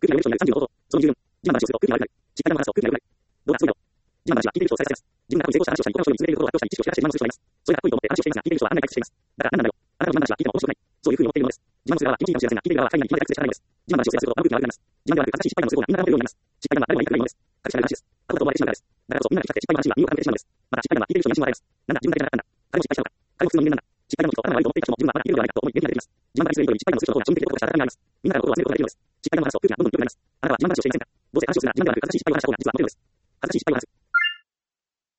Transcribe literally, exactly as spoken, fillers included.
空気がより人になるさんじゅうご方法。そのにじゅうよん。自慢話をすると空気が悪くなる。失敗談話を空気が悪くなる。どうだ、そういうの。自慢話は聞いている人を再生させます。自分が過去に成功した話をしたり、他の人に見つめることを発表したり、知識をシェアして自慢をする人がいます。それがかっこいいと思って話をしていますが、聞いている人はあんなに退屈しています。だから何なんだよ。あなたの自慢話は聞いても面白くない。そういうふうに思っているものです。自慢をする側は気持ちいいかもしれませんが、聞いている側は快感に今まで退屈で仕方ないのです。自慢話をシェアするとあの空気が悪くなります。自慢ではなく、正しい失敗談をする方がみんなが持っているようになります。失敗談は誰も言いたくないものです。隠しられる話です。過去だと思われてしまうからです。だからこそみんなが聞きたくて失敗話には身を傾けてしまうのです。また失敗談は聞いている人に安心を与えます。なんだ、自分だけじゃなかったんだ。彼も失敗したのか。彼も普通の人間なんだ。失敗談を聞くと頭が悪いと思っていた人も自分はまだいけるのではないかと思い元気が出てきます。自慢話する人より失敗談をする人の方が庶民的で男とした温かみがあります。みんなからことを忘れることができるのです。失敗談を話すと空気がどんどん良くなります。あなたは自慢話をしていませんか。どうせ話をするなら自慢ではなく正しい失敗を話した方が実はモテるのです。正しい失敗を話す。